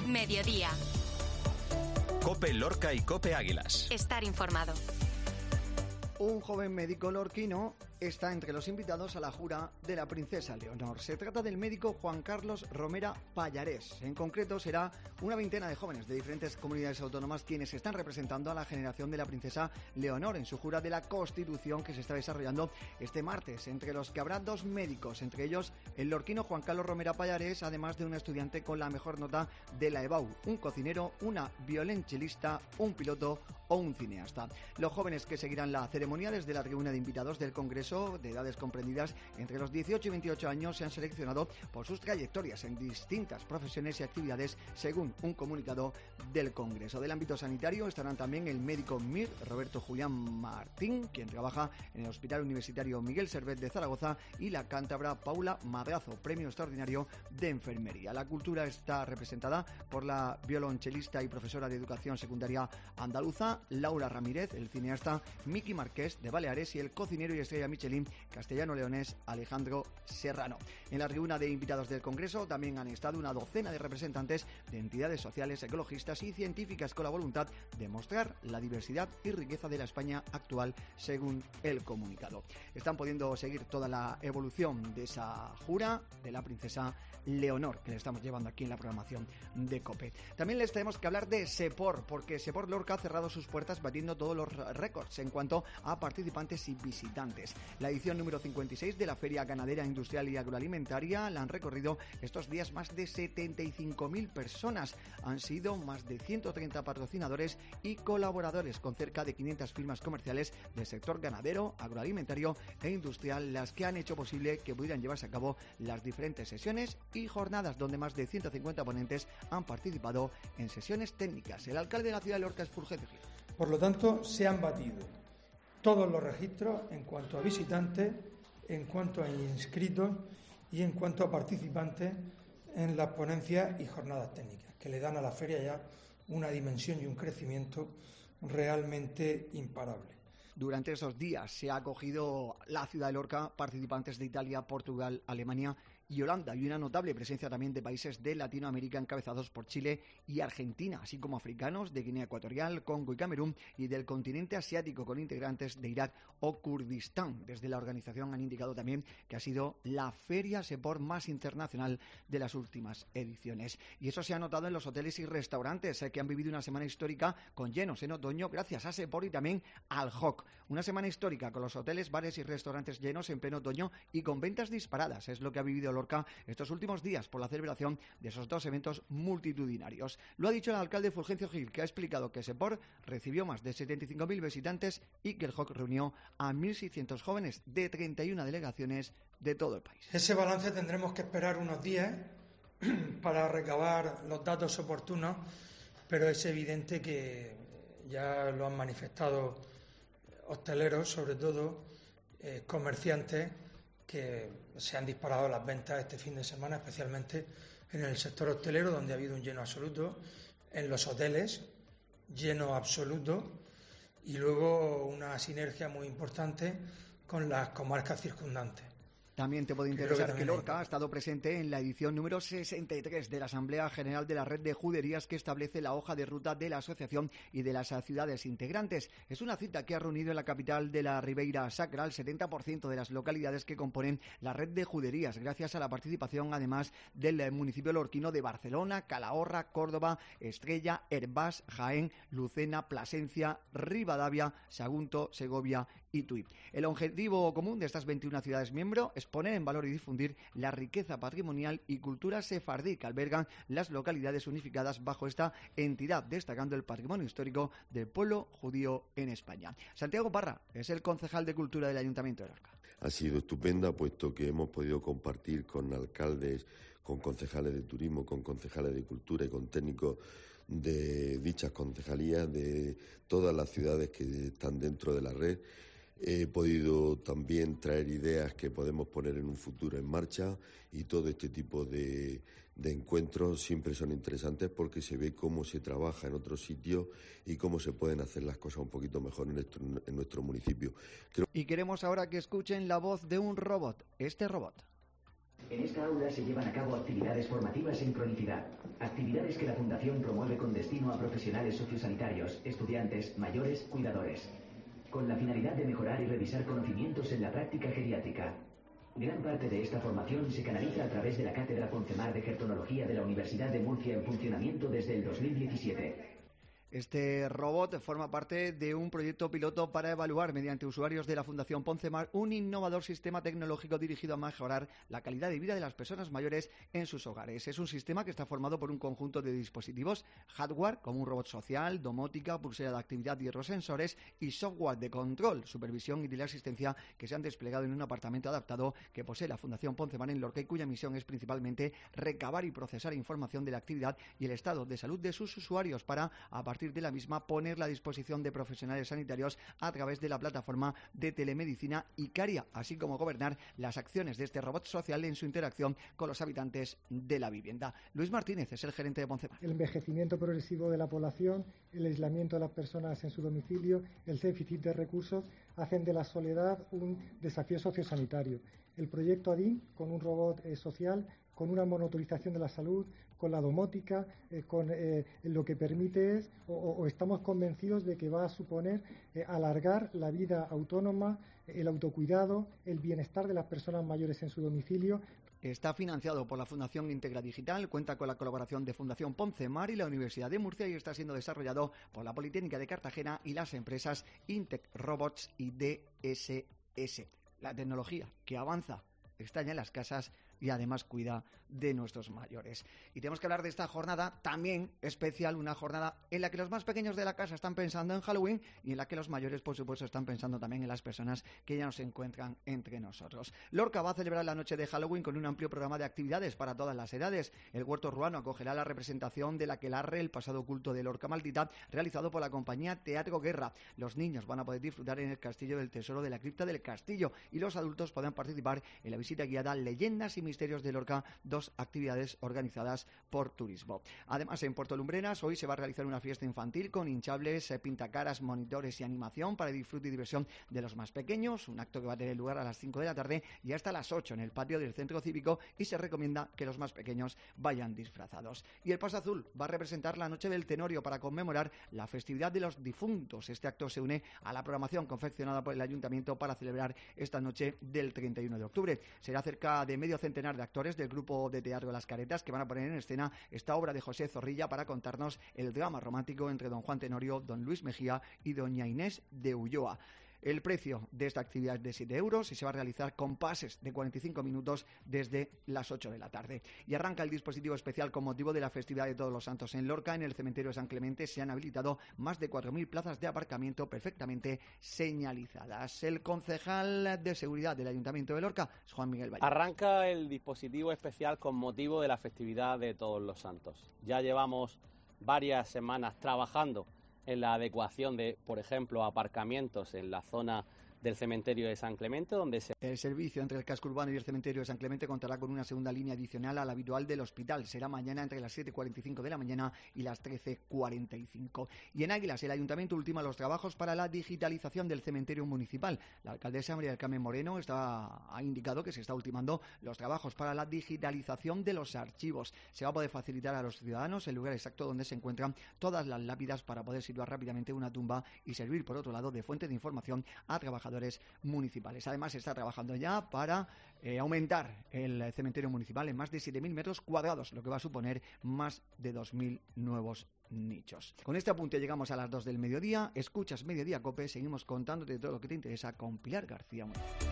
Mediodía. COPE Lorca y COPE Águilas. Estar informado. Un joven médico lorquino está entre los invitados a la jura de la princesa Leonor. Se trata del médico Juan Carlos Romera Pallarés. En concreto, será una veintena de jóvenes de diferentes comunidades autónomas quienes están representando a la generación de la princesa Leonor en su jura de la Constitución que se está desarrollando este martes, entre los que habrá dos médicos, entre ellos el lorquino Juan Carlos Romera Pallarés, además de un estudiante con la mejor nota de la EBAU, un cocinero, una violonchelista, un piloto o un cineasta. Los jóvenes que seguirán la ceremonia desde la tribuna de invitados del Congreso de edades comprendidas entre los 18 y 28 años se han seleccionado por sus trayectorias en distintas profesiones y actividades, según un comunicado del Congreso. Del ámbito sanitario estarán también el médico MIR Roberto Julián Martín, quien trabaja en el Hospital Universitario Miguel Servet de Zaragoza, y la cántabra Paula Madrazo, premio extraordinario de enfermería. La cultura está representada por la violonchelista y profesora de educación secundaria andaluza Laura Ramírez, el cineasta Miki Marqués de Baleares y el cocinero y estrella Michelin castellano-leonés Alejandro Serrano. En la tribuna de invitados del Congreso también han estado una docena de representantes de entidades sociales, ecologistas y científicas con la voluntad de mostrar la diversidad y riqueza de la España actual, según el comunicado. Están pudiendo seguir toda la evolución de esa jura de la princesa Leonor, que le estamos llevando aquí en la programación de COPE. También les tenemos que hablar de SEPOR, porque SEPOR Lorca ha cerrado sus puertas batiendo todos los récords en cuanto a participantes y visitantes. La edición número 56 de la Feria Ganadera, Industrial y Agroalimentaria la han recorrido estos días más de 75.000 personas. Han sido más de 130 patrocinadores y colaboradores con cerca de 500 firmas comerciales del sector ganadero, agroalimentario e industrial las que han hecho posible que pudieran llevarse a cabo las diferentes sesiones y jornadas donde más de 150 ponentes han participado en sesiones técnicas. El alcalde de la ciudad de Lorca es Fulgencio Gil. Por lo tanto, se han batido todos los registros en cuanto a visitantes, en cuanto a inscritos y en cuanto a participantes en las ponencias y jornadas técnicas, que le dan a la feria ya una dimensión y un crecimiento realmente imparable. Durante esos días se ha acogido la ciudad de Lorca participantes de Italia, Portugal, Alemania y Holanda, y una notable presencia también de países de Latinoamérica encabezados por Chile y Argentina, así como africanos de Guinea Ecuatorial, Congo y Camerún, y del continente asiático con integrantes de Irak o Kurdistán. Desde la organización han indicado también que ha sido la feria SEPOR más internacional de las últimas ediciones. Y eso se ha notado en los hoteles y restaurantes que han vivido una semana histórica con llenos en otoño gracias a SEPOR y también al JOC. Una semana histórica con los hoteles, bares y restaurantes llenos en pleno otoño y con ventas disparadas. Es lo que ha vivido Lorca estos últimos días por la celebración de esos dos eventos multitudinarios. Lo ha dicho el alcalde Fulgencio Gil, que ha explicado que SEPOR recibió más de 75.000 visitantes y que el JOC reunió a 1.600 jóvenes de 31 delegaciones de todo el país. Ese balance tendremos que esperar unos días para recabar los datos oportunos, pero es evidente que ya lo han manifestado hosteleros, sobre todo comerciantes, que se han disparado las ventas este fin de semana, especialmente en el sector hostelero, donde ha habido un lleno absoluto, en los hoteles, lleno absoluto, y luego una sinergia muy importante con las comarcas circundantes. También te puede interesar que Lorca ha estado presente en la edición número 63 de la Asamblea General de la Red de Juderías, que establece la hoja de ruta de la asociación y de las ciudades integrantes. Es una cita que ha reunido en la capital de la Ribeira Sacra el 70% de las localidades que componen la Red de Juderías, gracias a la participación además del municipio lorquino de Barcelona, Calahorra, Córdoba, Estrella, Hervás, Jaén, Lucena, Plasencia, Rivadavia, Sagunto, Segovia y Tui. El objetivo común de estas 21 ciudades miembros es poner en valor y difundir la riqueza patrimonial y cultura sefardí que albergan las localidades unificadas bajo esta entidad, destacando el patrimonio histórico del pueblo judío en España. Santiago Parra es el concejal de Cultura del Ayuntamiento de Lorca. Ha sido estupenda, puesto que hemos podido compartir con alcaldes, con concejales de turismo, con concejales de cultura y con técnicos de dichas concejalías de todas las ciudades que están dentro de la red. He podido también traer ideas que podemos poner en un futuro en marcha, y todo este tipo de encuentros siempre son interesantes porque se ve cómo se trabaja en otros sitios y cómo se pueden hacer las cosas un poquito mejor en nuestro municipio. Y queremos ahora que escuchen la voz de un robot. Este robot En esta aula se llevan a cabo actividades formativas en cronicidad, actividades que la Fundación promueve con destino a profesionales sociosanitarios, estudiantes, mayores, cuidadores, con la finalidad de mejorar y revisar conocimientos en la práctica geriátrica. Gran parte de esta formación se canaliza a través de la Cátedra Poncemar de Gertonología de la Universidad de Murcia en funcionamiento desde el 2017. Este robot forma parte de un proyecto piloto para evaluar mediante usuarios de la Fundación Poncemar un innovador sistema tecnológico dirigido a mejorar la calidad de vida de las personas mayores en sus hogares. Es un sistema que está formado por un conjunto de dispositivos, hardware como un robot social, domótica, pulsera de actividad y otros sensores, y software de control, supervisión y teleasistencia que se han desplegado en un apartamento adaptado que posee la Fundación Poncemar en Lorca y cuya misión es principalmente recabar y procesar información de la actividad y el estado de salud de sus usuarios para, a partir de la misma, ponerla a disposición de profesionales sanitarios a través de la plataforma de telemedicina Icaria, así como gobernar las acciones de este robot social en su interacción con los habitantes de la vivienda. Luis Martínez es el gerente de Poncemar. El envejecimiento progresivo de la población, el aislamiento de las personas en su domicilio, el déficit de recursos hacen de la soledad un desafío sociosanitario. El proyecto ADIN, con un robot social, con una monitorización de la salud, con la domótica, lo que permite es, o estamos convencidos de que va a suponer alargar la vida autónoma, el autocuidado, el bienestar de las personas mayores en su domicilio. Está financiado por la Fundación Integra Digital, cuenta con la colaboración de Fundación Poncemar y la Universidad de Murcia y está siendo desarrollado por la Politécnica de Cartagena y las empresas Intec Robots y DSS. La tecnología que avanza está ya en las casas y además cuida de nuestros mayores. Y tenemos que hablar de esta jornada también especial, una jornada en la que los más pequeños de la casa están pensando en Halloween y en la que los mayores, por supuesto, están pensando también en las personas que ya no se encuentran entre nosotros. Lorca va a celebrar la noche de Halloween con un amplio programa de actividades para todas las edades. El Huerto Ruano acogerá la representación de la Aquelarre, el pasado culto de Lorca Maldita, realizado por la compañía Teatro Guerra. Los niños van a poder disfrutar en el Castillo del Tesoro de la Cripta del Castillo y los adultos podrán participar en la visita guiada Leyendas y Misterios de Lorca, dos actividades organizadas por Turismo. Además, en Puerto Lumbreras hoy se va a realizar una fiesta infantil con hinchables, pintacaras, monitores y animación para disfrute y diversión de los más pequeños, un acto que va a tener lugar a las 5 de la tarde y hasta las 8 en el patio del Centro Cívico, y se recomienda que los más pequeños vayan disfrazados. Y el Paso Azul va a representar la Noche del Tenorio para conmemorar la festividad de los difuntos. Este acto se une a la programación confeccionada por el Ayuntamiento para celebrar esta noche del 31 de octubre. Será cerca de medio centenar de actores del grupo de teatro Las Caretas que van a poner en escena esta obra de José Zorrilla para contarnos el drama romántico entre don Juan Tenorio, don Luis Mejía y doña Inés de Ulloa. El precio de esta actividad es de 7 euros y se va a realizar con pases de 45 minutos desde las 8 de la tarde. Y arranca el dispositivo especial con motivo de la festividad de Todos los Santos en Lorca. En el cementerio de San Clemente se han habilitado más de 4.000 plazas de aparcamiento perfectamente señalizadas. El concejal de seguridad del Ayuntamiento de Lorca es Juan Miguel Valle. Arranca el dispositivo especial con motivo de la festividad de Todos los Santos. Ya llevamos varias semanas trabajando en la adecuación de, por ejemplo, aparcamientos en la zona del cementerio de San Clemente, donde el servicio entre el casco urbano y el cementerio de San Clemente contará con una segunda línea adicional a la habitual del hospital. Será mañana entre las 7:45 de la mañana y las 13:45. Y en Águilas, el Ayuntamiento ultima los trabajos para la digitalización del cementerio municipal. La alcaldesa María del Carmen Moreno ha indicado que se está ultimando los trabajos para la digitalización de los archivos. Se va a poder facilitar a los ciudadanos el lugar exacto donde se encuentran todas las lápidas para poder situar rápidamente una tumba y servir, por otro lado, de fuente de información a trabajadores municipales. Además, se está trabajando ya para aumentar el cementerio municipal en más de 7.000 metros cuadrados, lo que va a suponer más de 2.000 nuevos nichos. Con este apunte llegamos a las 2 del mediodía. Escuchas Mediodía COPE. Seguimos contándote todo lo que te interesa con Pilar García Muñoz.